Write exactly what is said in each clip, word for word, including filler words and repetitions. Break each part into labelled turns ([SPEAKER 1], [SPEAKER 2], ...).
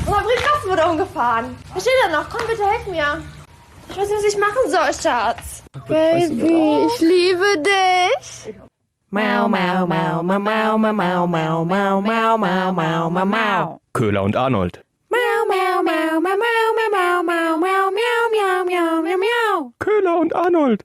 [SPEAKER 1] Unser Briefkasten wurde umgefahren. Was steht da noch? Komm, bitte, helf mir. Ich weiß nicht, was ich machen soll, Schatz. Baby, ich liebe dich.
[SPEAKER 2] Mau, mau, mau, mau, mau, mau, mau, mau, mau, mau, mau, mau, mau, mau.
[SPEAKER 3] Köhler und Arnold.
[SPEAKER 2] Mau, mau, mau, mau, mau, mau, mau, mau, mau, miau, miau, miau, miau.
[SPEAKER 3] Köhler und Arnold.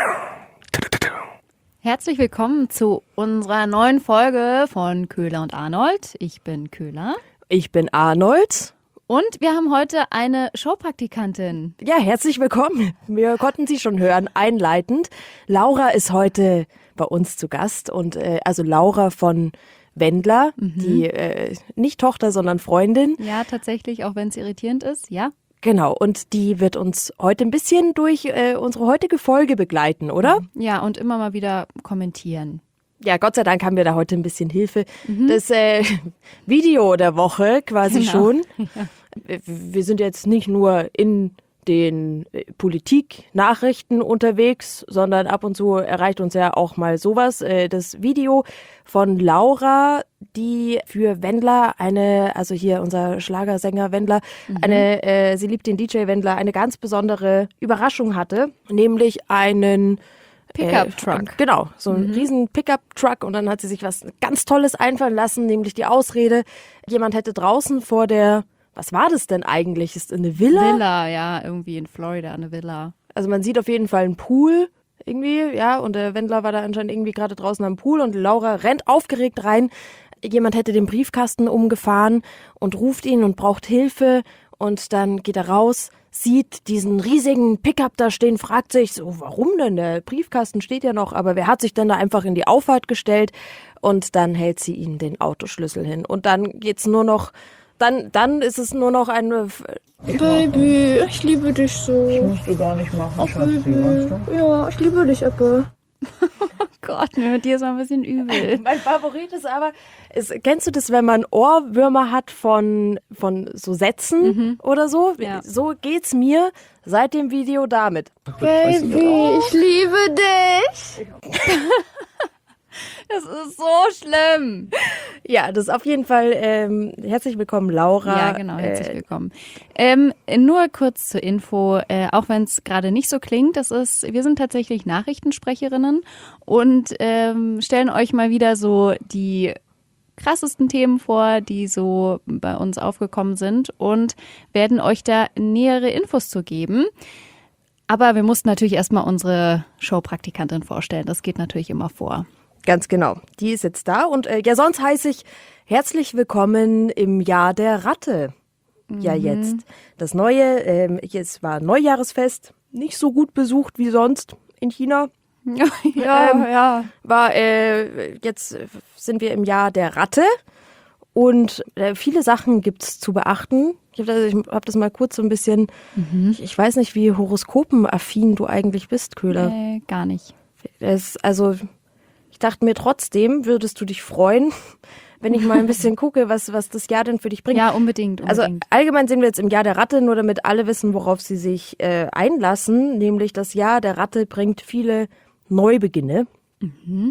[SPEAKER 4] Herzlich willkommen zu unserer neuen Folge von Köhler und Arnold. Ich bin Köhler.
[SPEAKER 2] Ich bin Arnold.
[SPEAKER 4] Und wir haben heute eine Showpraktikantin.
[SPEAKER 2] Ja, herzlich willkommen. Wir konnten sie schon hören, einleitend. Laura ist heute bei uns zu Gast und äh, also Laura von Wendler, mhm. die äh, nicht Tochter, sondern Freundin.
[SPEAKER 4] Ja, tatsächlich, auch wenn es irritierend ist, ja.
[SPEAKER 2] Genau, und die wird uns heute ein bisschen durch äh, unsere heutige Folge begleiten, oder?
[SPEAKER 4] Ja, und immer mal wieder kommentieren.
[SPEAKER 2] Ja, Gott sei Dank haben wir da heute ein bisschen Hilfe. Mhm. Das äh, Video der Woche quasi genau. schon. Ja. Wir sind jetzt nicht nur in den Politik-Nachrichten unterwegs, sondern ab und zu erreicht uns ja auch mal sowas. Das Video von Laura, die für Wendler eine, also hier unser Schlagersänger Wendler, mhm. eine, äh, sie liebt den D J Wendler, eine ganz besondere Überraschung hatte, nämlich einen
[SPEAKER 4] Pickup-Truck.
[SPEAKER 2] Äh, genau, so einen mhm. riesen Pickup-Truck, und dann hat sie sich was ganz Tolles einfallen lassen, nämlich die Ausrede, jemand hätte draußen vor der, was war das denn eigentlich? Ist eine Villa?
[SPEAKER 4] Villa, ja, irgendwie in Florida, eine Villa.
[SPEAKER 2] Also man sieht auf jeden Fall einen Pool irgendwie, ja, und der Wendler war da anscheinend irgendwie gerade draußen am Pool und Laura rennt aufgeregt rein. Jemand hätte den Briefkasten umgefahren und ruft ihn und braucht Hilfe, und dann geht er raus, sieht diesen riesigen Pickup da stehen, fragt sich so, warum denn? Der Briefkasten steht ja noch, aber wer hat sich denn da einfach in die Auffahrt gestellt? Und dann hält sie ihm den Autoschlüssel hin. Und dann geht's nur noch, dann, dann ist es nur noch eine...
[SPEAKER 1] Baby, ich liebe dich so.
[SPEAKER 5] Das musst du gar nicht machen,
[SPEAKER 1] oh,
[SPEAKER 5] Schatzi, weißt du?
[SPEAKER 1] Ja, ich liebe dich, Apple.
[SPEAKER 4] Oh Gott, mir wird dir so ein bisschen übel.
[SPEAKER 2] Mein Favorit ist aber, ist, kennst du das, wenn man Ohrwürmer hat von, von so Sätzen mhm. oder so?
[SPEAKER 4] Ja.
[SPEAKER 2] So geht's mir seit dem Video damit.
[SPEAKER 1] Baby, ich liebe dich.
[SPEAKER 4] Das ist so schlimm.
[SPEAKER 2] Ja, das ist auf jeden Fall, ähm, herzlich willkommen, Laura.
[SPEAKER 4] Ja, genau, herzlich äh, willkommen. Ähm, nur kurz zur Info, äh, auch wenn es gerade nicht so klingt, das ist, wir sind tatsächlich Nachrichtensprecherinnen und ähm, stellen euch mal wieder so die krassesten Themen vor, die so bei uns aufgekommen sind, und werden euch da nähere Infos zu geben. Aber wir mussten natürlich erstmal unsere Showpraktikantin vorstellen. Das geht natürlich immer vor.
[SPEAKER 2] Ganz genau. Die ist jetzt da, und äh, ja, sonst heiße ich herzlich willkommen im Jahr der Ratte. Mhm. Ja, jetzt. Das neue, ähm, es war Neujahresfest, nicht so gut besucht wie sonst in China.
[SPEAKER 4] Ja, ja, ähm, ja.
[SPEAKER 2] War, äh, jetzt sind wir im Jahr der Ratte, und äh, viele Sachen gibt's zu beachten. Ich habe das, hab das mal kurz so ein bisschen, mhm. ich, ich weiß nicht, wie horoskopenaffin du eigentlich bist, Köhler.
[SPEAKER 4] Nee, gar nicht.
[SPEAKER 2] Das, also... Ich dachte mir, trotzdem würdest du dich freuen, wenn ich mal ein bisschen gucke, was, was das Jahr denn für dich bringt.
[SPEAKER 4] Ja, unbedingt, unbedingt.
[SPEAKER 2] Also allgemein sind wir jetzt im Jahr der Ratte, nur damit alle wissen, worauf sie sich äh, einlassen. Nämlich das Jahr der Ratte bringt viele Neubeginne. Mhm.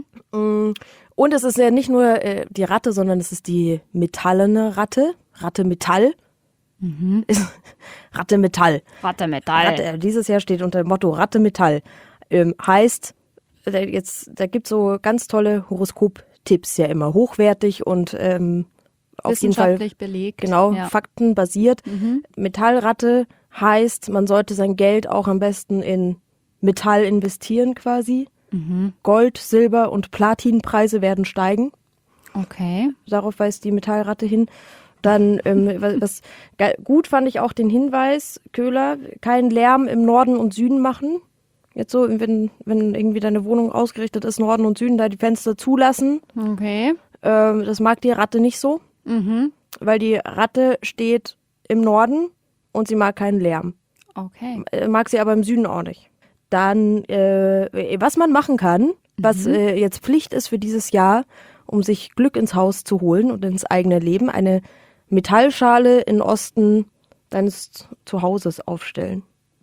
[SPEAKER 2] Und es ist ja nicht nur äh, die Ratte, sondern es ist die metallene Ratte. Ratte Metall. Mhm. Ratte Metall.
[SPEAKER 4] Ratte Metall.
[SPEAKER 2] Ratte, dieses Jahr steht unter dem Motto Ratte Metall. Ähm, heißt... Jetzt, da gibt's so ganz tolle Horoskop-Tipps, ja immer hochwertig und ähm, auf jeden Fall
[SPEAKER 4] wissenschaftlich belegt.
[SPEAKER 2] Genau,
[SPEAKER 4] ja.
[SPEAKER 2] faktenbasiert.
[SPEAKER 4] Mhm.
[SPEAKER 2] Metallratte heißt, man sollte sein Geld auch am besten in Metall investieren quasi. Mhm. Gold, Silber und Platinpreise werden steigen.
[SPEAKER 4] Okay.
[SPEAKER 2] Darauf weist die Metallratte hin. Dann, ähm, was gut fand ich auch den Hinweis, Köhler, keinen Lärm im Norden und Süden machen. Jetzt so, wenn, wenn irgendwie deine Wohnung ausgerichtet ist, Norden und Süden, da die Fenster zulassen.
[SPEAKER 4] Okay.
[SPEAKER 2] Ähm, das mag die Ratte nicht so,
[SPEAKER 4] mhm.
[SPEAKER 2] weil die Ratte steht im Norden und sie mag keinen Lärm.
[SPEAKER 4] Okay.
[SPEAKER 2] Mag sie aber im Süden auch nicht. Dann, äh, was man machen kann, mhm. was äh, jetzt Pflicht ist für dieses Jahr, um sich Glück ins Haus zu holen und ins eigene Leben, eine Metallschale in Osten deines Zuhauses aufstellen.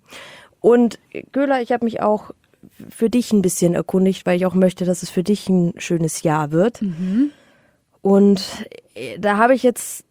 [SPEAKER 2] Und Köhler, ich habe mich auch für dich ein bisschen erkundigt, weil ich auch möchte, dass es für dich ein schönes Jahr wird. Mhm. Und da habe ich jetzt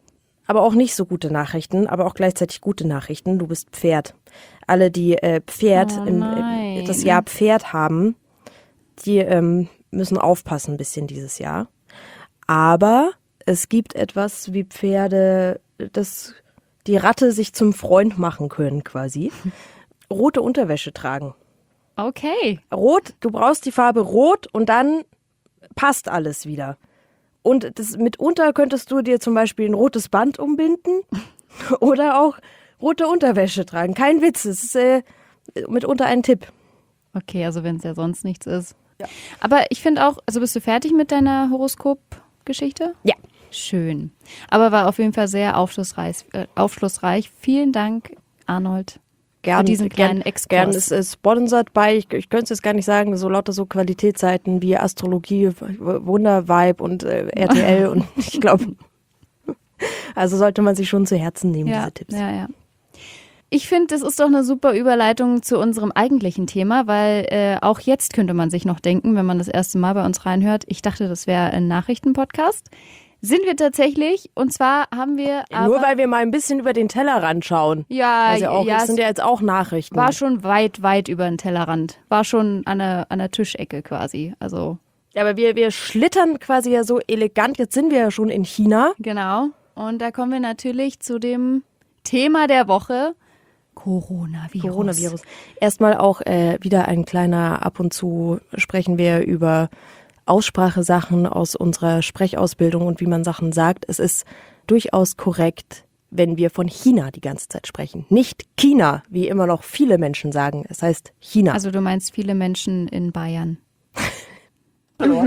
[SPEAKER 2] aber auch nicht so gute Nachrichten, aber auch gleichzeitig gute Nachrichten. Du bist Pferd. Alle, die äh, Pferd,
[SPEAKER 4] Oh
[SPEAKER 2] im,
[SPEAKER 4] nein.
[SPEAKER 2] im, das Jahr Pferd haben, die ähm, müssen aufpassen ein bisschen dieses Jahr. Aber es gibt etwas wie Pferde, das die Ratte sich zum Freund machen können quasi. Rote Unterwäsche tragen.
[SPEAKER 4] Okay.
[SPEAKER 2] Rot, du brauchst die Farbe Rot und dann passt alles wieder. Und das, mitunter könntest du dir zum Beispiel ein rotes Band umbinden oder auch rote Unterwäsche tragen. Kein Witz, es ist äh, mitunter ein Tipp.
[SPEAKER 4] Okay, also wenn es ja sonst nichts ist.
[SPEAKER 2] Ja.
[SPEAKER 4] Aber ich finde auch, also bist du fertig mit deiner Horoskop-Geschichte?
[SPEAKER 2] Ja.
[SPEAKER 4] Schön. Aber war auf jeden Fall sehr aufschlussreich. Äh, aufschlussreich. Vielen Dank, Arnold.
[SPEAKER 2] Gern,
[SPEAKER 4] Für diesen kleinen
[SPEAKER 2] gern,
[SPEAKER 4] Exkurs.
[SPEAKER 2] Gern ist es sponsert bei, ich, ich könnte es jetzt gar nicht sagen, so lauter so Qualitätsseiten wie Astrologie, Wundervibe und äh, R T L und ich glaube, also sollte man sich schon zu Herzen nehmen,
[SPEAKER 4] Ja,
[SPEAKER 2] diese Tipps.
[SPEAKER 4] ja, ja. Ich finde, das ist doch eine super Überleitung zu unserem eigentlichen Thema, weil äh, auch jetzt könnte man sich noch denken, wenn man das erste Mal bei uns reinhört, ich dachte, das wäre ein Nachrichtenpodcast. Sind wir tatsächlich, und zwar haben wir aber...
[SPEAKER 2] Nur weil wir mal ein bisschen über den Tellerrand schauen.
[SPEAKER 4] Ja,
[SPEAKER 2] Also auch,
[SPEAKER 4] ja,
[SPEAKER 2] das sind ja jetzt auch Nachrichten.
[SPEAKER 4] war schon weit, weit über den Tellerrand. War schon an der, an der Tischecke quasi. Also,
[SPEAKER 2] Ja, aber wir, wir schlittern quasi ja so elegant. Jetzt sind wir ja schon in China.
[SPEAKER 4] genau. Und da kommen wir natürlich zu dem Thema der Woche, Coronavirus.
[SPEAKER 2] Coronavirus. Erstmal auch äh, wieder ein kleiner, ab und zu sprechen wir über Aussprachesachen aus unserer Sprechausbildung und wie man Sachen sagt. Es ist durchaus korrekt, wenn wir von China die ganze Zeit sprechen. Nicht China, wie immer noch viele Menschen sagen. Es heißt China.
[SPEAKER 4] Also du meinst viele Menschen in Bayern.
[SPEAKER 2] Also,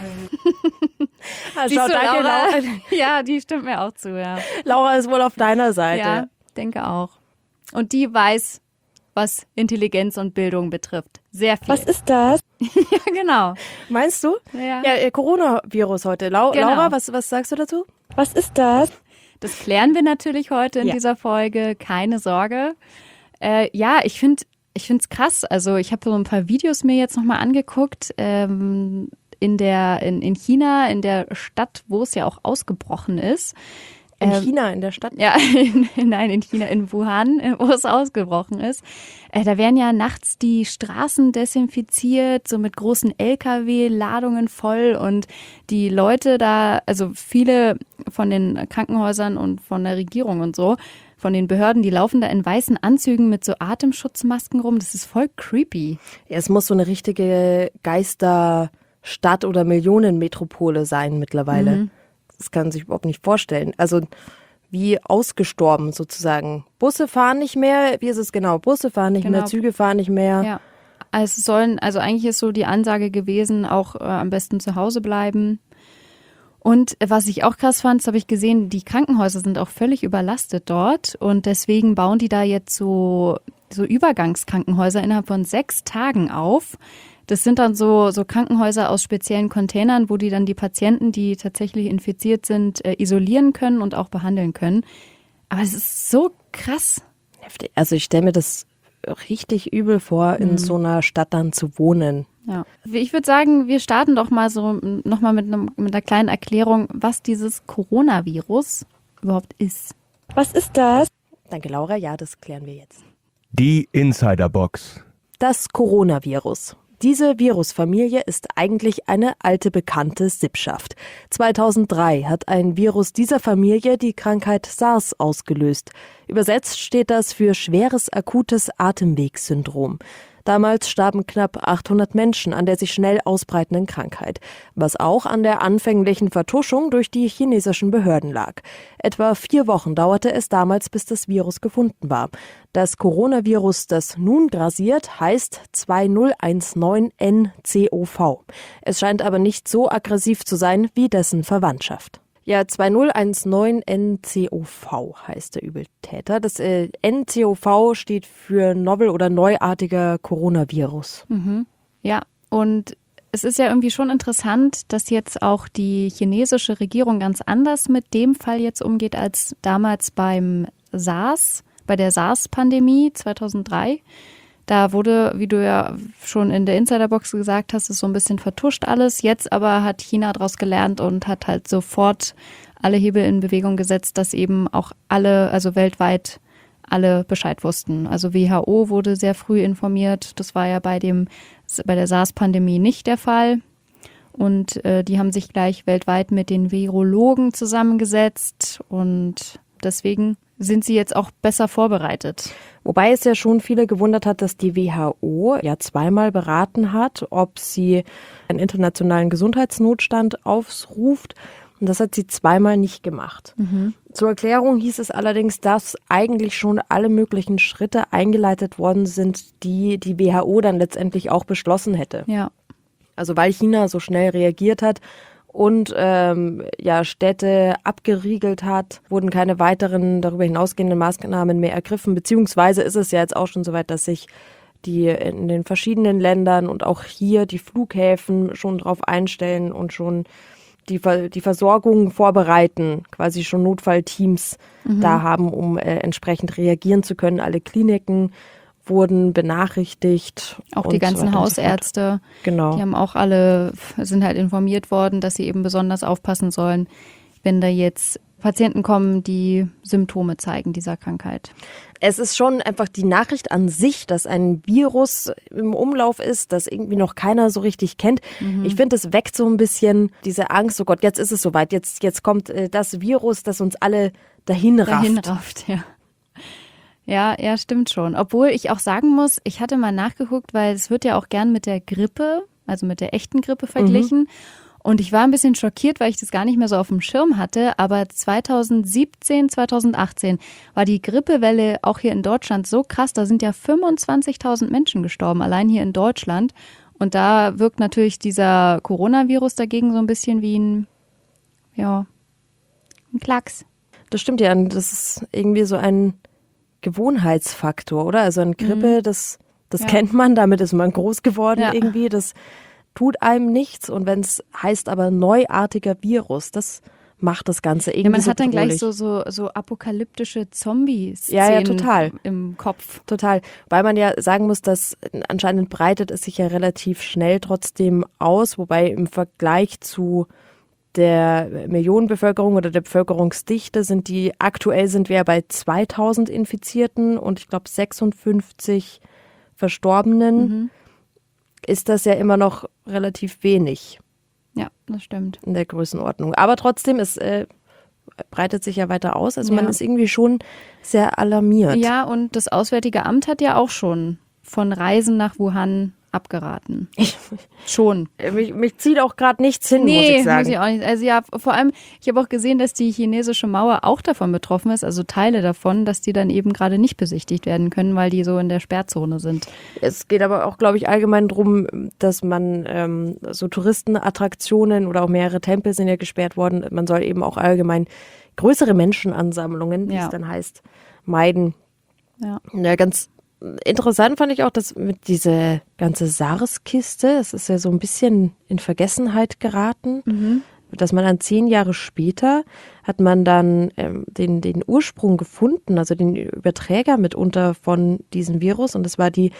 [SPEAKER 4] Siehst
[SPEAKER 2] schau,
[SPEAKER 4] du,
[SPEAKER 2] danke,
[SPEAKER 4] Laura?
[SPEAKER 2] Laura.
[SPEAKER 4] Ja, die stimmt mir auch zu, ja.
[SPEAKER 2] Laura ist wohl auf deiner Seite.
[SPEAKER 4] Ja, denke auch. Und die weiß, was Intelligenz und Bildung betrifft. Sehr viel.
[SPEAKER 1] Was ist das?
[SPEAKER 4] Ja, genau.
[SPEAKER 2] Meinst du?
[SPEAKER 4] Ja.
[SPEAKER 2] Ja, äh, Coronavirus heute. Lau
[SPEAKER 4] Genau.
[SPEAKER 2] Laura, was, was sagst du dazu?
[SPEAKER 1] Was ist das?
[SPEAKER 4] Das klären wir natürlich heute in
[SPEAKER 2] Ja.
[SPEAKER 4] dieser Folge. Keine Sorge. Äh, ja, ich finde ich finde es krass. Also ich habe so ein paar Videos mir jetzt nochmal angeguckt. Ähm, in, der, in, in China, in der Stadt, wo es ja auch ausgebrochen ist.
[SPEAKER 2] In
[SPEAKER 4] Ähm,
[SPEAKER 2] China, in der Stadt?
[SPEAKER 4] Ja, in, nein, in China, in Wuhan, äh, wo es ausgebrochen ist. Äh, da werden ja nachts die Straßen desinfiziert, so mit großen L K W-Ladungen voll und die Leute da, also viele von den Krankenhäusern und von der Regierung und so, von den Behörden, die laufen da in weißen Anzügen mit so Atemschutzmasken rum. Das ist voll creepy.
[SPEAKER 2] Ja, es muss so eine richtige Geisterstadt oder Millionenmetropole sein mittlerweile.
[SPEAKER 4] Mhm.
[SPEAKER 2] Das kann man sich überhaupt nicht vorstellen. Also wie ausgestorben sozusagen. Busse fahren nicht mehr. Wie ist es genau? Busse fahren nicht
[SPEAKER 4] Genau.
[SPEAKER 2] mehr, Züge fahren nicht mehr.
[SPEAKER 4] Ja. Also es sollen, also eigentlich ist so die Ansage gewesen, auch äh, am besten zu Hause bleiben. Und äh, was ich auch krass fand, das habe ich gesehen, die Krankenhäuser sind auch völlig überlastet dort und deswegen bauen die da jetzt so, so Übergangskrankenhäuser innerhalb von sechs Tagen auf. Das sind dann so, so Krankenhäuser aus speziellen Containern, wo die dann die Patienten, die tatsächlich infiziert sind, äh, isolieren können und auch behandeln können. Aber es ist so krass.
[SPEAKER 2] Heftig. Also ich stelle mir das richtig übel vor, in so einer Stadt dann zu wohnen.
[SPEAKER 4] Ja. Ich würde sagen, wir starten doch mal so nochmal mit, einem, mit einer kleinen Erklärung, was dieses Coronavirus überhaupt ist.
[SPEAKER 1] Was ist das?
[SPEAKER 2] Danke, Laura. Ja, das klären wir jetzt.
[SPEAKER 3] Die Insiderbox.
[SPEAKER 2] Das Coronavirus. Diese Virusfamilie ist eigentlich eine alte bekannte Sippschaft. zweitausenddrei hat ein Virus dieser Familie die Krankheit SARS ausgelöst. Übersetzt steht das für schweres akutes Atemwegssyndrom. Damals starben knapp achthundert Menschen an der sich schnell ausbreitenden Krankheit, was auch an der anfänglichen Vertuschung durch die chinesischen Behörden lag. Etwa vier Wochen dauerte es damals, bis das Virus gefunden war. Das Coronavirus, das nun grassiert, heißt zwei null eins neun N C O V. Es scheint aber nicht so aggressiv zu sein wie dessen Verwandtschaft. Ja, zwei null eins neun N C O V heißt der Übeltäter. Das äh, N C O V steht für Novel oder neuartiger Coronavirus.
[SPEAKER 4] Mhm. Ja, und es ist ja irgendwie schon interessant, dass jetzt auch die chinesische Regierung ganz anders mit dem Fall jetzt umgeht als damals beim SARS, bei der SARS-Pandemie zweitausenddrei. Da wurde, wie du ja schon in der Insiderbox gesagt hast, ist so ein bisschen vertuscht alles. Jetzt aber hat China daraus gelernt und hat halt sofort alle Hebel in Bewegung gesetzt, dass eben auch alle, also weltweit alle Bescheid wussten. Also W H O wurde sehr früh informiert. Das war ja bei dem, bei der SARS-Pandemie nicht der Fall. Und äh, die haben sich gleich weltweit mit den Virologen zusammengesetzt und deswegen sind sie jetzt auch besser vorbereitet.
[SPEAKER 2] Wobei es ja schon viele gewundert hat, dass die W H O ja zweimal beraten hat, ob sie einen internationalen Gesundheitsnotstand aufruft. Und das hat sie zweimal nicht gemacht. Mhm. Zur Erklärung hieß es allerdings, dass eigentlich schon alle möglichen Schritte eingeleitet worden sind, die die W H O dann letztendlich auch beschlossen hätte.
[SPEAKER 4] Ja.
[SPEAKER 2] Also weil China so schnell reagiert hat und ähm, ja Städte abgeriegelt hat, wurden keine weiteren darüber hinausgehenden Maßnahmen mehr ergriffen. Beziehungsweise ist es ja jetzt auch schon so weit, dass sich die in den verschiedenen Ländern und auch hier die Flughäfen schon drauf einstellen und schon die, die Versorgung vorbereiten, quasi schon Notfallteams mhm. da haben, um äh, entsprechend reagieren zu können. Alle Kliniken wurden benachrichtigt.
[SPEAKER 4] Auch die ganzen so Hausärzte,
[SPEAKER 2] genau.
[SPEAKER 4] Die haben auch alle, sind halt informiert worden, dass sie eben besonders aufpassen sollen, wenn da jetzt Patienten kommen, die Symptome zeigen dieser Krankheit.
[SPEAKER 2] Es ist schon einfach die Nachricht an sich, dass ein Virus im Umlauf ist, das irgendwie noch keiner so richtig kennt. Mhm. Ich finde, es weckt so ein bisschen diese Angst, oh Gott, jetzt ist es soweit, jetzt, jetzt kommt äh, das Virus, das uns alle dahin rafft.
[SPEAKER 4] Dahin rafft, ja. Ja, ja, stimmt schon. Obwohl ich auch sagen muss, ich hatte mal nachgeguckt, weil es wird ja auch gern mit der Grippe, also mit der echten Grippe verglichen. Mhm. Und ich war ein bisschen schockiert, weil ich das gar nicht mehr so auf dem Schirm hatte. Aber zweitausendsiebzehn, zweitausendachtzehn war die Grippewelle auch hier in Deutschland so krass. Da sind ja fünfundzwanzigtausend Menschen gestorben, allein hier in Deutschland. Und da wirkt natürlich dieser Coronavirus dagegen so ein bisschen wie ein, ja, ein Klacks.
[SPEAKER 2] Das stimmt ja. Das ist irgendwie so ein Gewohnheitsfaktor, oder? Also eine Grippe, mhm. das, das ja. kennt man, damit ist man groß geworden ja. irgendwie. Das tut einem nichts. Und wenn es heißt aber neuartiger Virus, das macht das Ganze irgendwie
[SPEAKER 4] ja, man
[SPEAKER 2] so
[SPEAKER 4] hat dann
[SPEAKER 2] bedrohlich.
[SPEAKER 4] gleich so, so, so apokalyptische Zombies
[SPEAKER 2] ja, ja, total.
[SPEAKER 4] im Kopf.
[SPEAKER 2] Total. Weil man ja sagen muss, dass anscheinend breitet es sich ja relativ schnell trotzdem aus, wobei im Vergleich zu der Millionenbevölkerung oder der Bevölkerungsdichte sind die, aktuell sind wir bei zweitausend Infizierten und ich glaube sechsundfünfzig Verstorbenen, mhm. ist das ja immer noch relativ wenig.
[SPEAKER 4] Ja, das stimmt.
[SPEAKER 2] In der Größenordnung. Aber trotzdem, es äh, breitet sich ja weiter aus. Also
[SPEAKER 4] ja.
[SPEAKER 2] man ist irgendwie schon sehr alarmiert.
[SPEAKER 4] Ja, und das Auswärtige Amt hat ja auch schon von Reisen nach Wuhan abgeraten.
[SPEAKER 2] Ich,
[SPEAKER 4] Schon.
[SPEAKER 2] Mich, mich zieht auch gerade nichts hin,
[SPEAKER 4] nee,
[SPEAKER 2] muss ich sagen.
[SPEAKER 4] Muss ich auch nicht. Also ja, vor allem, ich habe auch gesehen, dass die chinesische Mauer auch davon betroffen ist, also Teile davon, dass die dann eben gerade nicht besichtigt werden können, weil die so in der Sperrzone sind.
[SPEAKER 2] Es geht aber auch, glaube ich, allgemein darum, dass man ähm, so Touristenattraktionen oder auch mehrere Tempel sind ja gesperrt worden. Man soll eben auch allgemein größere Menschenansammlungen, wie
[SPEAKER 4] ja.
[SPEAKER 2] es dann heißt, meiden.
[SPEAKER 4] Ja.
[SPEAKER 2] Ja, ganz interessant fand ich auch, dass mit diese ganze SARS-Kiste, es ist ja so ein bisschen in Vergessenheit geraten, mhm. dass man dann zehn Jahre später hat man dann ähm, den, den Ursprung gefunden, also den Überträger mitunter von diesem Virus und das war die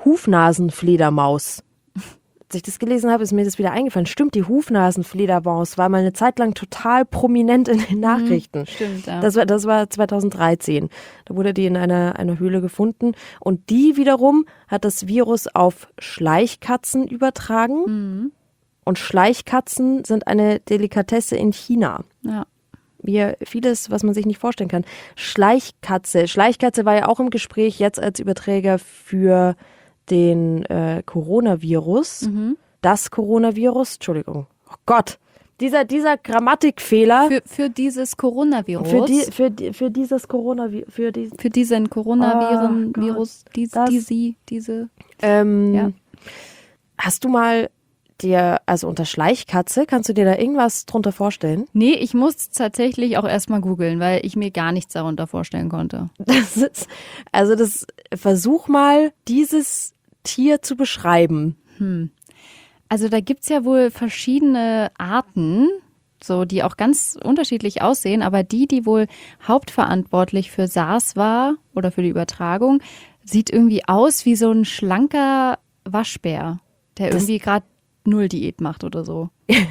[SPEAKER 2] Hufnasenfledermaus. Als ich das gelesen habe, ist mir das wieder eingefallen. Stimmt, die Hufnasenfledermaus war mal eine Zeit lang total prominent in den Nachrichten.
[SPEAKER 4] Mhm, stimmt, ja.
[SPEAKER 2] Das war, das war zweitausenddreizehn. Da wurde die in einer, einer Höhle gefunden. Und die wiederum hat das Virus auf Schleichkatzen übertragen.
[SPEAKER 4] Mhm.
[SPEAKER 2] Und Schleichkatzen sind eine Delikatesse in China.
[SPEAKER 4] Ja.
[SPEAKER 2] Wie vieles, was man sich nicht vorstellen kann. Schleichkatze. Schleichkatze war ja auch im Gespräch jetzt als Überträger für den äh, Coronavirus, mhm. das Coronavirus, Entschuldigung, oh Gott, dieser, dieser Grammatikfehler.
[SPEAKER 4] Für, für dieses Coronavirus.
[SPEAKER 2] Für, die, für, die, für dieses Coronavirus. Für, die,
[SPEAKER 4] für diesen Coronaviren,
[SPEAKER 2] oh
[SPEAKER 4] Virus, dies,
[SPEAKER 2] das,
[SPEAKER 4] diese, diese.
[SPEAKER 2] Ähm,
[SPEAKER 4] ja.
[SPEAKER 2] Hast du mal dir, also unter Schleichkatze, kannst du dir da irgendwas drunter vorstellen?
[SPEAKER 4] Nee, ich muss tatsächlich auch erstmal googeln, weil ich mir gar nichts darunter vorstellen konnte.
[SPEAKER 2] Das ist, also das, versuch mal, dieses Tier zu beschreiben.
[SPEAKER 4] Hm. Also da gibt's ja wohl verschiedene Arten, so die auch ganz unterschiedlich aussehen, aber die, die wohl hauptverantwortlich für SARS war oder für die Übertragung, sieht irgendwie aus wie so ein schlanker Waschbär, der
[SPEAKER 2] Das-
[SPEAKER 4] irgendwie gerade null Diät macht oder so.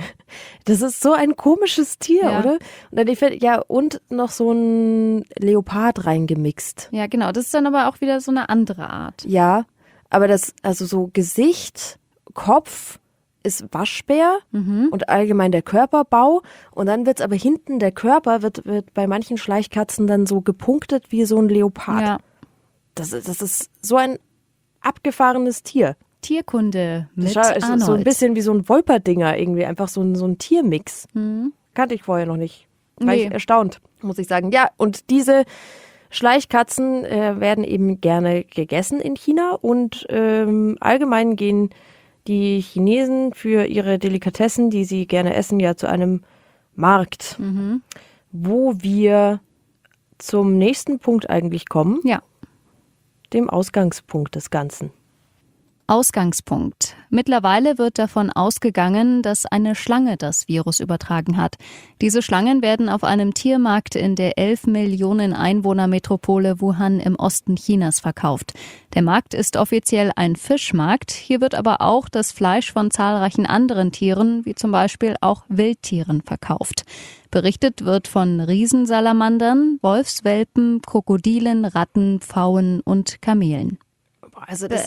[SPEAKER 2] Das ist so ein komisches Tier,
[SPEAKER 4] Ja.
[SPEAKER 2] oder? Und dann, ich find, ja, und noch so ein Leopard reingemixt.
[SPEAKER 4] Ja, genau. Das ist dann aber auch wieder so eine andere Art.
[SPEAKER 2] Ja, aber das, also so Gesicht, Kopf ist Waschbär und allgemein der Körperbau. Und dann wird's aber hinten, der Körper wird, wird bei manchen Schleichkatzen dann so gepunktet wie so ein Leopard.
[SPEAKER 4] Ja.
[SPEAKER 2] Das, ist- das ist so ein abgefahrenes Tier.
[SPEAKER 4] Tierkunde
[SPEAKER 2] Das
[SPEAKER 4] mit
[SPEAKER 2] scha- ist
[SPEAKER 4] Arnold.
[SPEAKER 2] so ein bisschen wie so ein Wolperdinger irgendwie, einfach so ein, so ein Tiermix. Kannte ich vorher noch nicht. War
[SPEAKER 4] Nee.
[SPEAKER 2] ich erstaunt, muss ich sagen. Ja, und diese Schleichkatzen äh, werden eben gerne gegessen in China und ähm, allgemein gehen die Chinesen für ihre Delikatessen, die sie gerne essen, ja zu einem Markt, wo wir zum nächsten Punkt eigentlich kommen,
[SPEAKER 4] Ja.
[SPEAKER 2] dem Ausgangspunkt des Ganzen.
[SPEAKER 4] Ausgangspunkt. Mittlerweile wird davon ausgegangen, dass eine Schlange das Virus übertragen hat. Diese Schlangen werden auf einem Tiermarkt in der elf Millionen Einwohner-Metropole Wuhan im Osten Chinas verkauft. Der Markt ist offiziell ein Fischmarkt. Hier wird aber auch das Fleisch von zahlreichen anderen Tieren, wie zum Beispiel auch Wildtieren, verkauft. Berichtet wird von Riesensalamandern, Wolfswelpen, Krokodilen, Ratten, Pfauen und Kamelen.
[SPEAKER 2] Also das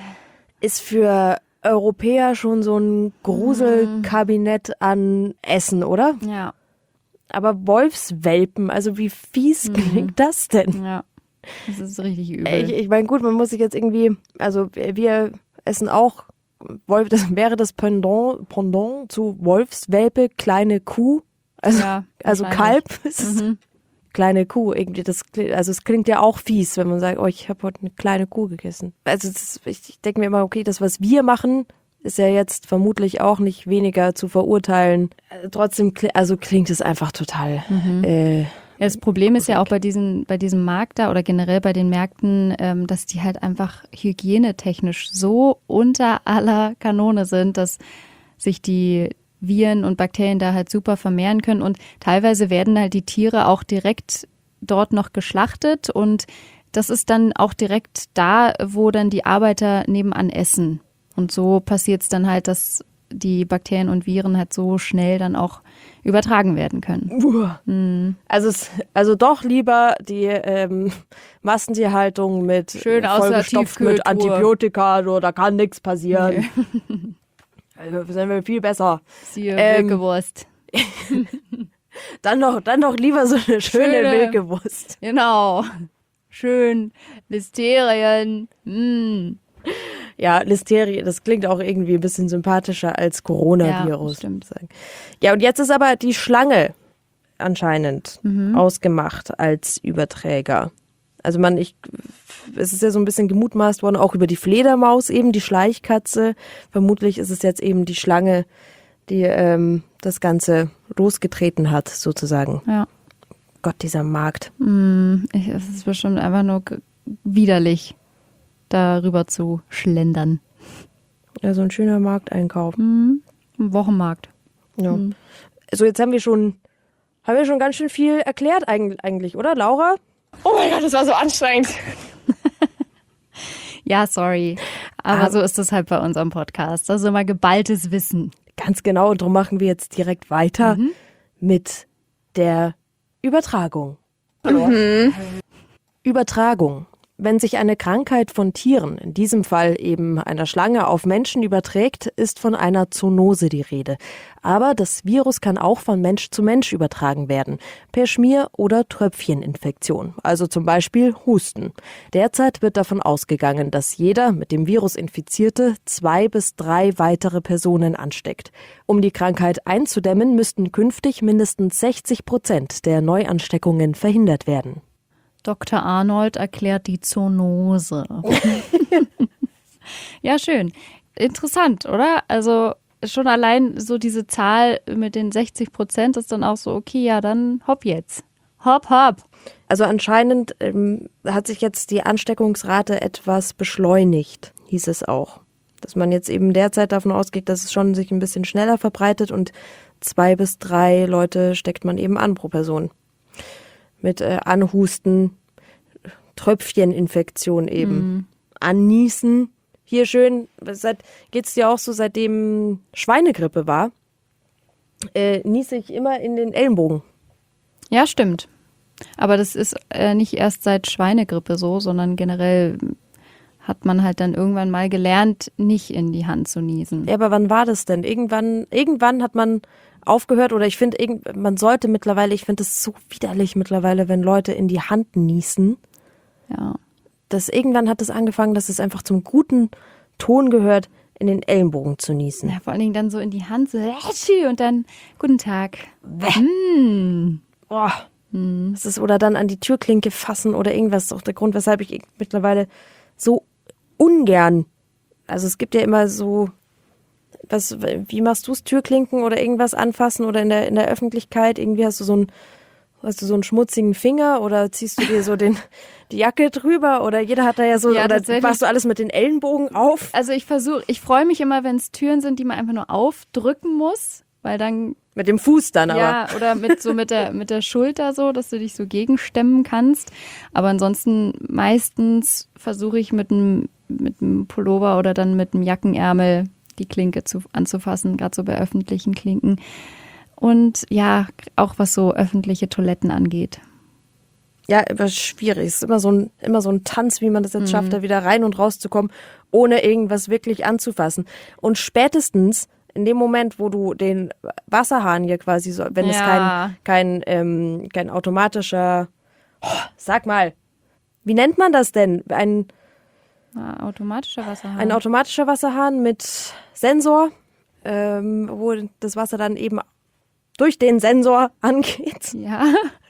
[SPEAKER 2] ist für Europäer schon so ein Gruselkabinett an Essen, oder?
[SPEAKER 4] Ja,
[SPEAKER 2] Aber Wolfswelpen, also wie fies klingt das denn?
[SPEAKER 4] ja. Das ist richtig übel.
[SPEAKER 2] Ich, ich meine, gut, man muss sich jetzt irgendwie, also wir essen auch Wolf, das wäre das Pendant, Pendant zu Wolfswelpe, kleine Kuh, also,
[SPEAKER 4] Ja,
[SPEAKER 2] also
[SPEAKER 4] wahrscheinlich.
[SPEAKER 2] Kalb, es ist kleine Kuh, irgendwie das, kli- also es klingt ja auch fies, wenn man sagt, oh, ich habe heute eine kleine Kuh gegessen. Also das, ich, ich denke mir immer, okay, das, was wir machen, ist ja jetzt vermutlich auch nicht weniger zu verurteilen. Äh, Trotzdem, kli- also klingt es einfach total. Äh,
[SPEAKER 4] Ja, das Problem ist ja auch bei diesen, bei diesem Markt da oder generell bei den Märkten, ähm, dass die halt einfach hygienetechnisch so unter aller Kanone sind, dass sich die Viren und Bakterien da halt super vermehren können und teilweise werden halt die Tiere auch direkt dort noch geschlachtet und das ist dann auch direkt da, wo dann die Arbeiter nebenan essen. Und so passiert es dann halt, dass die Bakterien und Viren halt so schnell dann auch übertragen werden können.
[SPEAKER 2] Also, es, also doch lieber die ähm, Massentierhaltung mit
[SPEAKER 4] Schön
[SPEAKER 2] äh,
[SPEAKER 4] aus der
[SPEAKER 2] vollgestopft mit
[SPEAKER 4] Tiefkühltruhe.
[SPEAKER 2] Antibiotika, so, da kann nichts passieren. Also sind wir viel besser.
[SPEAKER 4] Siehe
[SPEAKER 2] Ähm,
[SPEAKER 4] Wilkewurst.
[SPEAKER 2] Dann doch, dann doch lieber so eine schöne,
[SPEAKER 4] Schöne.
[SPEAKER 2] Wilkewurst.
[SPEAKER 4] Genau. Schön. Listerien. Mm.
[SPEAKER 2] Ja, Listerie, das klingt auch irgendwie ein bisschen sympathischer als Coronavirus.
[SPEAKER 4] Ja, stimmt.
[SPEAKER 2] sagen. Ja, und jetzt ist aber die Schlange anscheinend
[SPEAKER 4] Mhm.
[SPEAKER 2] ausgemacht als Überträger. Also man, ich, es ist ja so ein bisschen gemutmaßt worden, auch über die Fledermaus eben, die Schleichkatze. Vermutlich ist es jetzt eben die Schlange, die ähm, das Ganze losgetreten hat, sozusagen.
[SPEAKER 4] Ja.
[SPEAKER 2] Gott, dieser Markt.
[SPEAKER 4] Ich, es ist bestimmt einfach nur g- widerlich, darüber zu schlendern.
[SPEAKER 2] Ja, so ein schöner Markteinkauf.
[SPEAKER 4] Im Wochenmarkt.
[SPEAKER 2] Ja. Also jetzt haben wir schon, haben wir schon ganz schön viel erklärt eigentlich, eigentlich, oder Laura?
[SPEAKER 1] Oh mein Gott, das war so anstrengend.
[SPEAKER 4] Ja, sorry. Aber
[SPEAKER 2] Aber-
[SPEAKER 4] so ist es halt bei unserem Podcast. Das ist immer geballtes Wissen.
[SPEAKER 2] Ganz genau, und darum machen wir jetzt direkt weiter mit der Übertragung. Übertragung. Wenn sich eine Krankheit von Tieren, in diesem Fall eben einer Schlange, auf Menschen überträgt, ist von einer Zoonose die Rede. Aber das Virus kann auch von Mensch zu Mensch übertragen werden, per Schmier- oder Tröpfcheninfektion, also zum Beispiel Husten. Derzeit wird davon ausgegangen, dass jeder mit dem Virus Infizierte zwei bis drei weitere Personen ansteckt. Um die Krankheit einzudämmen, müssten künftig mindestens sechzig Prozent der Neuansteckungen verhindert werden.
[SPEAKER 4] Doktor Arnold erklärt die Zoonose. Ja, schön. Interessant, oder? Also schon allein so diese Zahl mit den sechzig Prozent ist dann auch so, okay, ja, dann hopp jetzt. Hopp, hopp.
[SPEAKER 2] Also anscheinend ähm, hat sich jetzt die Ansteckungsrate etwas beschleunigt, hieß es auch. Dass man jetzt eben derzeit davon ausgeht, dass es schon sich ein bisschen schneller verbreitet und zwei bis drei Leute steckt man eben an pro Person. Mit äh, Anhusten, Tröpfcheninfektion eben. Anniesen. Hier schön, seit, geht's dir auch so, seitdem Schweinegrippe war, äh, niese ich immer in den Ellenbogen.
[SPEAKER 4] Ja, stimmt. Aber das ist äh, nicht erst seit Schweinegrippe so, sondern generell hat man halt dann irgendwann mal gelernt, nicht in die Hand zu niesen.
[SPEAKER 2] Ja, aber wann war das denn? Irgendwann, irgendwann hat man aufgehört oder ich finde, man sollte mittlerweile, ich finde es so widerlich mittlerweile, wenn Leute in die Hand niesen.
[SPEAKER 4] Ja.
[SPEAKER 2] Das, irgendwann hat es angefangen, dass es einfach zum guten Ton gehört, in den Ellenbogen zu niesen.
[SPEAKER 4] Ja, vor allen Dingen dann so in die Hand, so und dann, guten Tag. Mm.
[SPEAKER 2] Oh.
[SPEAKER 4] Hm.
[SPEAKER 2] Das ist, oder dann an die Türklinke fassen oder irgendwas. Das ist auch der Grund, weshalb ich mittlerweile so ungern, also es gibt ja immer so, was, wie machst du es, Türklinken oder irgendwas anfassen oder in der, in der Öffentlichkeit, irgendwie hast du so einen, hast du so einen schmutzigen Finger oder ziehst du dir so den, die Jacke drüber oder jeder hat da ja so,
[SPEAKER 4] Ja,
[SPEAKER 2] oder
[SPEAKER 4] tatsächlich.
[SPEAKER 2] machst du alles mit den Ellenbogen auf?
[SPEAKER 4] Also ich versuche, ich freue mich immer, wenn es Türen sind, die man einfach nur aufdrücken muss, weil dann
[SPEAKER 2] Mit dem Fuß dann aber.
[SPEAKER 4] ja, oder mit so mit der mit der Schulter so, dass du dich so gegenstemmen kannst. Aber ansonsten meistens versuche ich mit einem mit einem Pullover oder dann mit einem Jackenärmel die Klinke zu, anzufassen, gerade so bei öffentlichen Klinken. Und ja, auch was so öffentliche Toiletten angeht.
[SPEAKER 2] Ja, aber schwierig. Es ist immer so ein, immer so ein Tanz, wie man das jetzt schafft, da wieder rein und rauszukommen, ohne irgendwas wirklich anzufassen. Und spätestens in dem Moment, wo du den Wasserhahn hier quasi so, wenn es
[SPEAKER 4] Ja.
[SPEAKER 2] kein, kein, ähm, kein automatischer, oh, sag mal, wie nennt man das denn? Ein,
[SPEAKER 4] Ah, automatischer Wasserhahn.
[SPEAKER 2] ein automatischer Wasserhahn mit Sensor, ähm, wo das Wasser dann eben durch den Sensor angeht.
[SPEAKER 4] ja.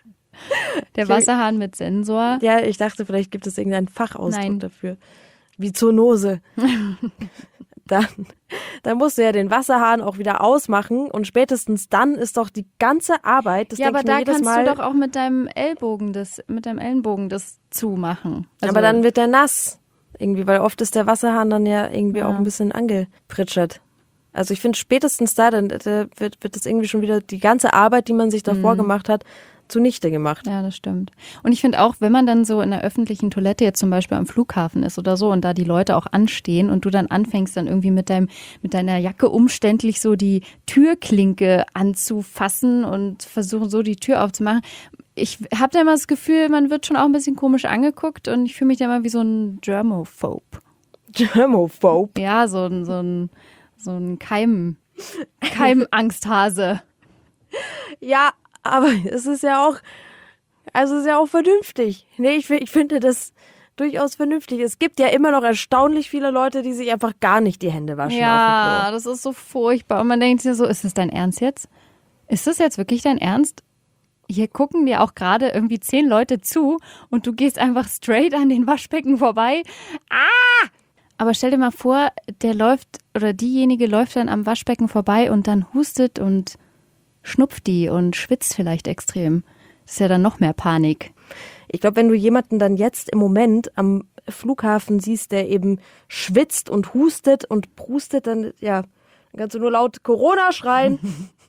[SPEAKER 4] Der Wasserhahn mit Sensor.
[SPEAKER 2] Ja, ich dachte, vielleicht gibt es irgendeinen Fachausdruck
[SPEAKER 4] Nein.
[SPEAKER 2] dafür. Wie Zoonose. dann, dann musst du ja den Wasserhahn auch wieder ausmachen und spätestens dann ist doch die ganze Arbeit, das
[SPEAKER 4] Ja,
[SPEAKER 2] denke
[SPEAKER 4] aber
[SPEAKER 2] ich mir
[SPEAKER 4] da
[SPEAKER 2] jedes
[SPEAKER 4] kannst
[SPEAKER 2] Mal,
[SPEAKER 4] du doch auch mit deinem Ellbogen das, mit deinem Ellenbogen das zumachen. Also,
[SPEAKER 2] aber dann wird der nass irgendwie, weil oft ist der Wasserhahn dann ja irgendwie
[SPEAKER 4] Ja.
[SPEAKER 2] auch ein bisschen angepritschert. Also ich finde spätestens da, dann äh, wird, wird das irgendwie schon wieder die ganze Arbeit, die man sich davor
[SPEAKER 4] Mhm.
[SPEAKER 2] gemacht hat, zunichte gemacht.
[SPEAKER 4] Ja, das stimmt. Und ich finde auch, wenn man dann so in der öffentlichen Toilette jetzt zum Beispiel am Flughafen ist oder so und da die Leute auch anstehen und du dann anfängst dann irgendwie mit deinem, mit deiner Jacke umständlich so die Türklinke anzufassen und versuchen so die Tür aufzumachen. Ich habe da immer das Gefühl, man wird schon auch ein bisschen komisch angeguckt und ich fühle mich da immer wie so ein Germophobe.
[SPEAKER 2] Germophobe.
[SPEAKER 4] Ja, so ein, so ein, so ein Keim, Keimangsthase.
[SPEAKER 2] Ja, aber es ist ja auch, also es ist ja auch vernünftig. Nee, ich, fi- ich finde das durchaus vernünftig. Es gibt ja immer noch erstaunlich viele Leute, die sich einfach gar nicht die Hände waschen
[SPEAKER 4] Ja,
[SPEAKER 2] auf dem
[SPEAKER 4] das ist so furchtbar. Und man denkt sich so, ist das dein Ernst jetzt? Ist das jetzt wirklich dein Ernst? Hier gucken dir auch gerade irgendwie zehn Leute zu und du gehst einfach straight an den Waschbecken vorbei. Ah! Aber stell dir mal vor, der läuft oder diejenige läuft dann am Waschbecken vorbei und dann hustet und schnupft die und schwitzt vielleicht extrem. Das ist ja dann noch mehr Panik.
[SPEAKER 2] Klo. Ich glaube, wenn du jemanden dann jetzt im Moment am Flughafen siehst, der eben schwitzt und hustet und prustet, dann, ja, dann kannst du nur laut Corona schreien.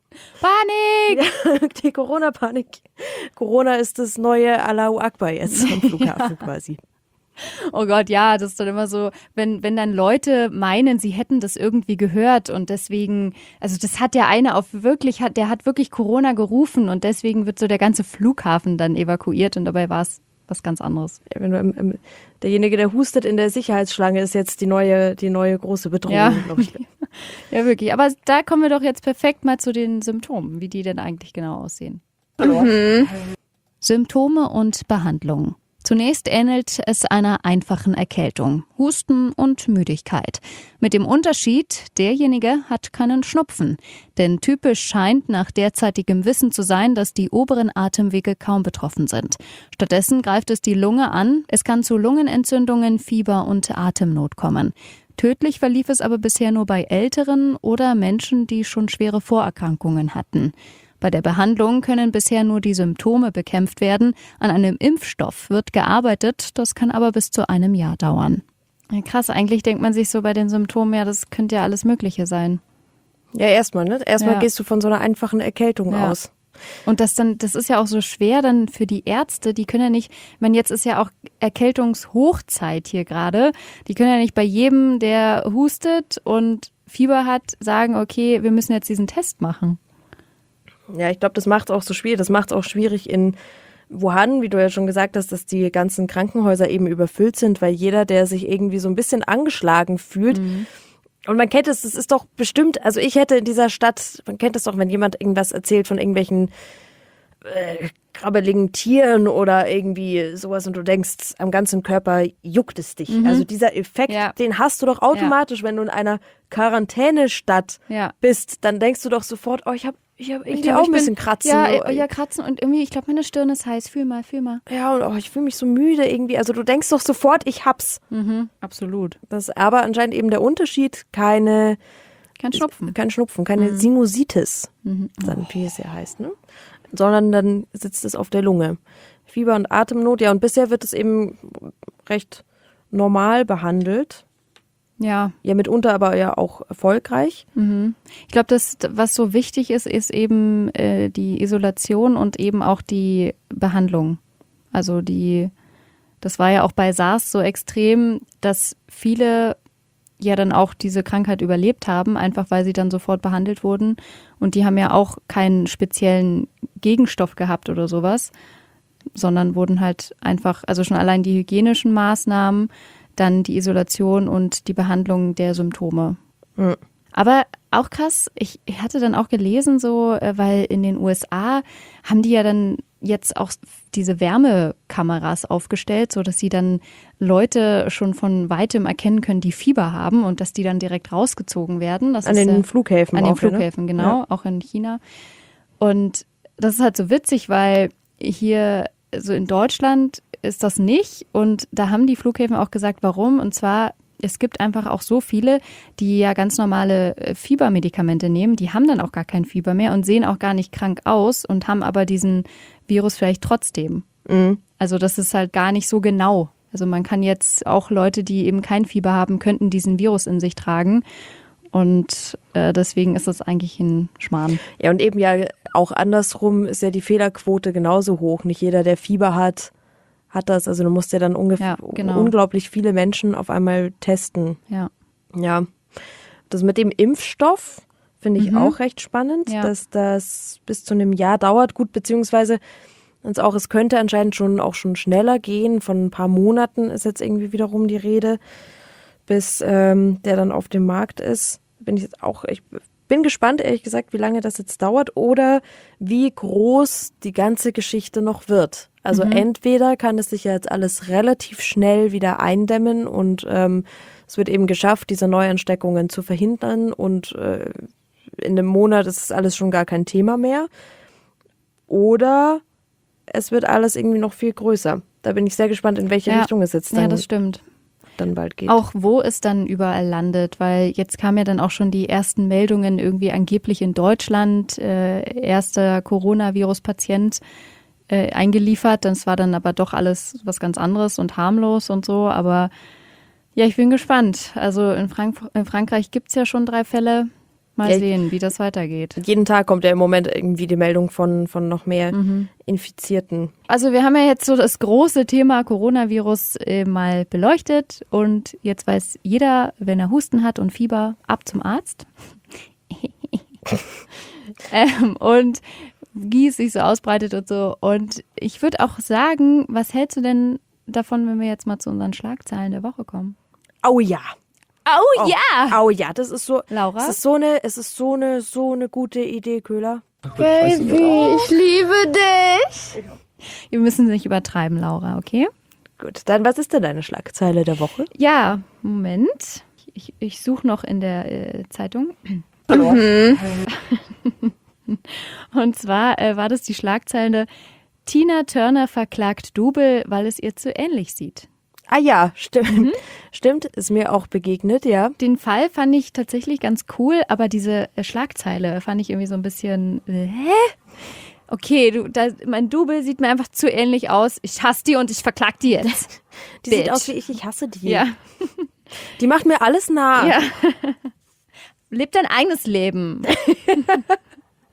[SPEAKER 4] Panik!
[SPEAKER 2] Die Corona-Panik. Corona ist das neue Allahu Akbar jetzt am Flughafen quasi.
[SPEAKER 4] Oh Gott, ja, das ist dann immer so, wenn, wenn dann Leute meinen, sie hätten das irgendwie gehört und deswegen, also das hat der eine auf wirklich, hat, der hat wirklich Corona gerufen und deswegen wird so der ganze Flughafen dann evakuiert und dabei war es was ganz anderes.
[SPEAKER 2] Wenn du im, im, derjenige, der hustet in der Sicherheitsschlange, ist jetzt die neue, die neue große Bedrohung,
[SPEAKER 4] Ja.
[SPEAKER 2] glaube ich.
[SPEAKER 4] Ja, wirklich. Aber da kommen wir doch jetzt perfekt mal zu den Symptomen, wie die denn eigentlich genau aussehen. Symptome und Behandlung. Zunächst ähnelt es einer einfachen Erkältung, Husten und Müdigkeit. Mit dem Unterschied, derjenige hat keinen Schnupfen. Denn typisch scheint nach derzeitigem Wissen zu sein, dass die oberen Atemwege kaum betroffen sind. Stattdessen greift es die Lunge an. Es kann zu Lungenentzündungen, Fieber und Atemnot kommen. Tödlich verlief es aber bisher nur bei Älteren oder Menschen, die schon schwere Vorerkrankungen hatten. Bei der Behandlung können bisher nur die Symptome bekämpft werden. An einem Impfstoff wird gearbeitet, das kann aber bis zu einem Jahr dauern. Ja, krass, eigentlich denkt man sich so bei den Symptomen, ja, das könnte ja alles Mögliche sein.
[SPEAKER 2] Ja, erstmal, ne? Erstmal
[SPEAKER 4] Ja.
[SPEAKER 2] gehst du von so einer einfachen Erkältung
[SPEAKER 4] Ja.
[SPEAKER 2] aus.
[SPEAKER 4] Und das dann, das ist ja auch so schwer dann für die Ärzte, die können ja nicht, ich meine, jetzt ist ja auch Erkältungshochzeit hier gerade, die können ja nicht bei jedem, der hustet und Fieber hat, sagen, okay, wir müssen jetzt diesen Test machen.
[SPEAKER 2] Ja, ich glaube, das macht es auch so schwierig. Das macht es auch schwierig in Wuhan, wie du ja schon gesagt hast, dass die ganzen Krankenhäuser eben überfüllt sind, weil jeder, der sich irgendwie so ein bisschen angeschlagen fühlt, mhm. und man kennt es, das ist doch bestimmt, also ich hätte in dieser Stadt, man kennt es doch, wenn jemand irgendwas erzählt von irgendwelchen äh, krabbeligen Tieren oder irgendwie sowas und du denkst, am ganzen Körper juckt es dich. Mhm. Also dieser Effekt, ja. den hast du doch automatisch, ja. wenn du in einer Quarantänestadt ja. bist, dann denkst du doch sofort, oh, ich habe ich hab irgendwie ich glaub, auch ein bisschen bin, Kratzen.
[SPEAKER 4] Ja, ja, Kratzen und irgendwie, ich glaube, meine Stirn ist heiß, fühl mal, fühl mal.
[SPEAKER 2] Ja, und oh, ich fühle mich so müde irgendwie. Also du denkst doch sofort, ich hab's.
[SPEAKER 4] Mhm, absolut.
[SPEAKER 2] Das ist aber anscheinend eben der Unterschied, keine...
[SPEAKER 4] Kein Schnupfen.
[SPEAKER 2] Kein Schnupfen, keine mhm. Sinusitis,
[SPEAKER 4] mhm.
[SPEAKER 2] dann, wie es ja heißt, ne? Sondern dann sitzt es auf der Lunge. Fieber und Atemnot, ja, und bisher wird es eben recht normal behandelt.
[SPEAKER 4] Ja.
[SPEAKER 2] Ja, mitunter aber ja auch erfolgreich.
[SPEAKER 4] Mhm. Ich glaube, das, was so wichtig ist, ist eben äh, die Isolation und eben auch die Behandlung. Also die, das war ja auch bei SARS so extrem, dass viele ja dann auch diese Krankheit überlebt haben, einfach weil sie dann sofort behandelt wurden. Und die haben ja auch keinen speziellen Gegenstoff gehabt oder sowas, sondern wurden halt einfach, also schon allein die hygienischen Maßnahmen, dann die Isolation und die Behandlung der Symptome. Mhm. Aber auch krass, ich hatte dann auch gelesen, so, weil in den U S A haben die ja dann jetzt auch diese Wärmekameras aufgestellt, so dass sie dann Leute schon von weitem erkennen können, die Fieber haben und dass die dann direkt rausgezogen werden. Das
[SPEAKER 2] an
[SPEAKER 4] ist
[SPEAKER 2] den
[SPEAKER 4] ja,
[SPEAKER 2] Flughäfen.
[SPEAKER 4] An den
[SPEAKER 2] auch,
[SPEAKER 4] Flughäfen,
[SPEAKER 2] ne?
[SPEAKER 4] genau,
[SPEAKER 2] ja.
[SPEAKER 4] auch in China. Und das ist halt so witzig, weil hier so in Deutschland ist das nicht. Und da haben die Flughäfen auch gesagt, warum. Und zwar, es gibt einfach auch so viele, die ja ganz normale Fiebermedikamente nehmen. Die haben dann auch gar kein Fieber mehr und sehen auch gar nicht krank aus und haben aber diesen Virus vielleicht trotzdem. Mhm. Also das ist halt gar nicht so genau. Also man kann jetzt auch Leute, die eben kein Fieber haben, könnten diesen Virus in sich tragen. Und äh, deswegen ist das eigentlich ein Schmarrn.
[SPEAKER 2] Ja, und eben ja auch andersrum ist ja die Fehlerquote genauso hoch. Nicht jeder, der Fieber hat, hat das. Also du musst ja dann ungefähr
[SPEAKER 4] ja, genau.
[SPEAKER 2] unglaublich viele Menschen auf einmal testen.
[SPEAKER 4] Ja.
[SPEAKER 2] Ja. Das mit dem Impfstoff finde ich mhm. auch recht spannend,
[SPEAKER 4] ja.
[SPEAKER 2] dass das bis zu einem Jahr dauert. Gut, beziehungsweise uns auch, es könnte anscheinend schon auch schon schneller gehen. Von ein paar Monaten ist jetzt irgendwie wiederum die Rede, bis ähm, der dann auf dem Markt ist. Bin ich jetzt auch, ich bin gespannt, ehrlich gesagt, wie lange das jetzt dauert oder wie groß die ganze Geschichte noch wird. Also mhm. entweder kann es sich ja jetzt alles relativ schnell wieder eindämmen und ähm, es wird eben geschafft, diese Neuansteckungen zu verhindern und äh, in einem Monat ist es alles schon gar kein Thema mehr. Oder es wird alles irgendwie noch viel größer. Da bin ich sehr gespannt, in welche
[SPEAKER 4] ja.
[SPEAKER 2] Richtung es jetzt dann,
[SPEAKER 4] ja, das stimmt.
[SPEAKER 2] dann bald geht.
[SPEAKER 4] Auch wo es dann überall landet, weil jetzt kamen ja dann auch schon die ersten Meldungen irgendwie angeblich in Deutschland, äh, erster Coronavirus-Patient äh, eingeliefert. Das war dann aber doch alles was ganz anderes und harmlos und so. Aber ja, ich bin gespannt. Also in, Frank- in Frankreich gibt's ja schon drei Fälle. Mal ja, sehen, wie das weitergeht.
[SPEAKER 2] Jeden Tag kommt ja im Moment irgendwie die Meldung von, von noch mehr mhm. Infizierten.
[SPEAKER 4] Also wir haben ja jetzt so das große Thema Coronavirus äh, mal beleuchtet und jetzt weiß jeder, wenn er Husten hat und Fieber, ab zum Arzt. ähm, und wie es sich so ausbreitet und so. Und ich würde auch sagen, was hältst du denn davon, wenn wir jetzt mal zu unseren Schlagzeilen der Woche kommen?
[SPEAKER 2] Oh ja.
[SPEAKER 4] Oh,
[SPEAKER 2] oh
[SPEAKER 4] ja!
[SPEAKER 2] Oh ja, das ist so.
[SPEAKER 4] Laura?
[SPEAKER 2] Es ist so eine, es ist so eine, so eine gute Idee, Köhler.
[SPEAKER 1] Baby, ich liebe dich.
[SPEAKER 4] Wir müssen nicht übertreiben, Laura, okay?
[SPEAKER 2] Gut, dann was ist denn deine Schlagzeile der Woche?
[SPEAKER 4] Ja, Moment. Ich, ich suche noch in der äh, Zeitung.
[SPEAKER 1] Mhm.
[SPEAKER 4] Und zwar äh, war das die Schlagzeile: Tina Turner verklagt Double, weil es ihr zu ähnlich sieht.
[SPEAKER 2] Ah ja, stimmt. Mhm. Stimmt, ist mir auch begegnet, ja.
[SPEAKER 4] Den Fall fand ich tatsächlich ganz cool, aber diese Schlagzeile fand ich irgendwie so ein bisschen, äh, hä? Okay, du, da, mein Double sieht mir einfach zu ähnlich aus. Ich hasse die und ich verklag die jetzt.
[SPEAKER 2] Die Bitch. Sieht aus wie ich, ich hasse die.
[SPEAKER 4] Ja.
[SPEAKER 2] Die macht mir alles nach.
[SPEAKER 4] Ja. Leb dein eigenes Leben.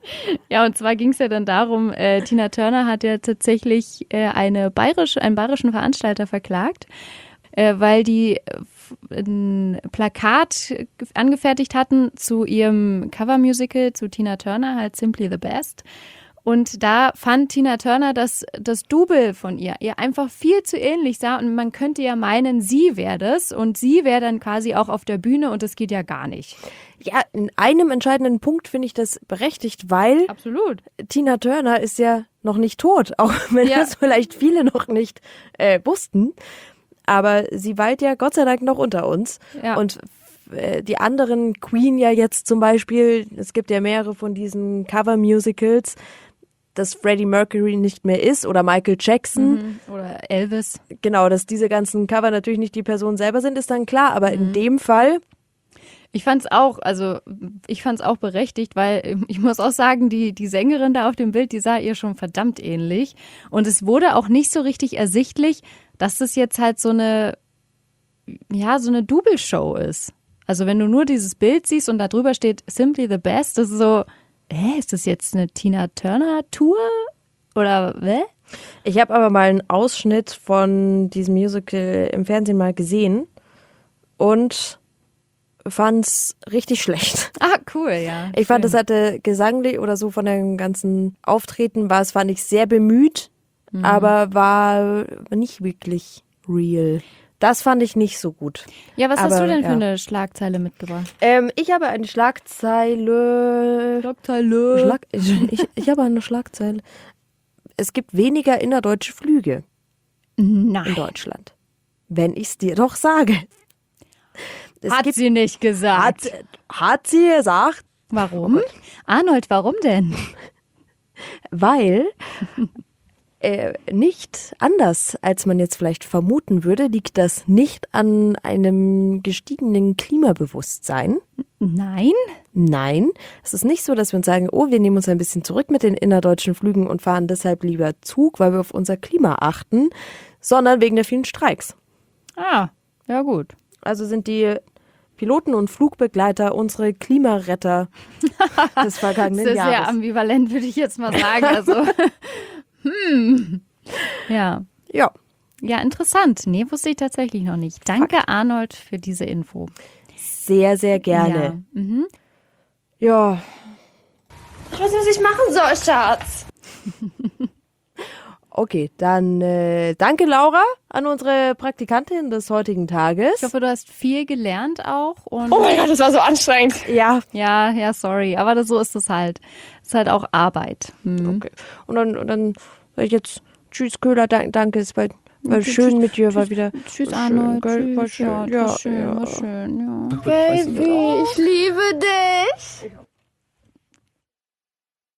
[SPEAKER 4] Ja, und zwar ging es ja dann darum, äh, Tina Turner hat ja tatsächlich äh, eine bayerisch, einen bayerischen Veranstalter verklagt, äh, weil die äh, ein Plakat angefertigt hatten zu ihrem Covermusical zu Tina Turner, halt Simply the Best. Und da fand Tina Turner, dass das Double von ihr ihr einfach viel zu ähnlich sah und man könnte ja meinen, sie wäre das und sie wäre dann quasi auch auf der Bühne und das geht ja gar nicht.
[SPEAKER 2] Ja, in einem entscheidenden Punkt finde ich das berechtigt, weil
[SPEAKER 4] Absolut.
[SPEAKER 2] Tina Turner ist ja noch nicht tot, auch wenn
[SPEAKER 4] Ja.
[SPEAKER 2] das vielleicht viele noch nicht äh, wussten. Aber sie weilt ja Gott sei Dank noch unter uns.
[SPEAKER 4] Ja.
[SPEAKER 2] Und äh, die anderen, Queen ja jetzt zum Beispiel, es gibt ja mehrere von diesen Cover-Musicals, dass Freddie Mercury nicht mehr ist oder Michael Jackson.
[SPEAKER 4] Mhm. Oder Elvis.
[SPEAKER 2] Genau, dass diese ganzen Cover natürlich nicht die Person selber sind, ist dann klar. Aber in dem Fall,
[SPEAKER 4] Ich fand's auch, also ich fand's auch berechtigt, weil ich muss auch sagen, die, die Sängerin da auf dem Bild, die sah ihr schon verdammt ähnlich. Und es wurde auch nicht so richtig ersichtlich, dass das jetzt halt so eine, ja, so eine Double-Show ist. Also wenn du nur dieses Bild siehst und da drüber steht Simply the Best, das ist so, hä, ist das jetzt eine Tina Turner Tour? Oder, hä?
[SPEAKER 2] ich habe aber mal einen Ausschnitt von diesem Musical im Fernsehen mal gesehen und fand's richtig schlecht.
[SPEAKER 4] Ah, cool, ja.
[SPEAKER 2] Ich fand,
[SPEAKER 4] Schön.
[SPEAKER 2] es hatte gesanglich oder so von dem ganzen Auftreten war es, fand ich sehr bemüht, aber war nicht wirklich real. Das fand ich nicht so gut.
[SPEAKER 4] Ja, was hast
[SPEAKER 2] aber,
[SPEAKER 4] du denn für
[SPEAKER 2] ja.
[SPEAKER 4] eine Schlagzeile mitgebracht?
[SPEAKER 2] Ähm, ich habe eine Schlagzeile.
[SPEAKER 4] Schlagzeile.
[SPEAKER 2] Schlag, ich, ich, ich habe eine Schlagzeile. Es gibt weniger innerdeutsche Flüge in
[SPEAKER 4] Nein,
[SPEAKER 2] Deutschland. Wenn ich es dir doch sage. Es
[SPEAKER 4] hat
[SPEAKER 2] gibt,
[SPEAKER 4] sie nicht gesagt.
[SPEAKER 2] hat, hat sie gesagt,
[SPEAKER 4] Warum? Arnold, warum denn?
[SPEAKER 2] weil äh, nicht anders, als man jetzt vielleicht vermuten würde, liegt das nicht an einem gestiegenen Klimabewusstsein.
[SPEAKER 4] Nein?
[SPEAKER 2] Nein, es ist nicht so, dass wir uns sagen, oh, wir nehmen uns ein bisschen zurück mit den innerdeutschen Flügen und fahren deshalb lieber Zug, weil wir auf unser Klima achten, sondern wegen der vielen Streiks.
[SPEAKER 4] Ah, ja gut.
[SPEAKER 2] Also sind die Piloten und Flugbegleiter unsere Klimaretter des vergangenen
[SPEAKER 4] Das ist sehr
[SPEAKER 2] Jahres.
[SPEAKER 4] ambivalent, würde ich jetzt mal sagen. Also, hm. Ja.
[SPEAKER 2] Ja,
[SPEAKER 4] Ja, interessant. Nee, wusste ich tatsächlich noch nicht. Danke, Arnold, für diese Info.
[SPEAKER 2] sehr, sehr gerne.
[SPEAKER 4] Ja. Mhm.
[SPEAKER 2] Ja,
[SPEAKER 1] Ich weiß nicht, was ich machen soll, Schatz.
[SPEAKER 2] okay, dann äh, danke Laura an unsere Praktikantin des heutigen Tages.
[SPEAKER 4] Ich hoffe, du hast viel gelernt auch. Und
[SPEAKER 1] Oh mein Gott, das war so anstrengend.
[SPEAKER 2] Ja,
[SPEAKER 4] ja, ja, sorry. Aber das, so ist es halt. Es ist halt auch Arbeit. Hm.
[SPEAKER 2] okay. Und dann, und dann sag ich jetzt Tschüss Köhler, danke, danke, es war, war
[SPEAKER 4] Okay,
[SPEAKER 2] schön
[SPEAKER 4] tschüss,
[SPEAKER 2] mit dir, war
[SPEAKER 4] tschüss,
[SPEAKER 2] wieder
[SPEAKER 4] Tschüss,
[SPEAKER 2] war
[SPEAKER 4] Arnold.
[SPEAKER 2] schön, gell? War
[SPEAKER 4] Tschüss.
[SPEAKER 2] schön,
[SPEAKER 4] Ja,
[SPEAKER 2] ja,
[SPEAKER 4] war schön,
[SPEAKER 2] ja.
[SPEAKER 4] war schön, ja.
[SPEAKER 1] Baby, ich liebe dich.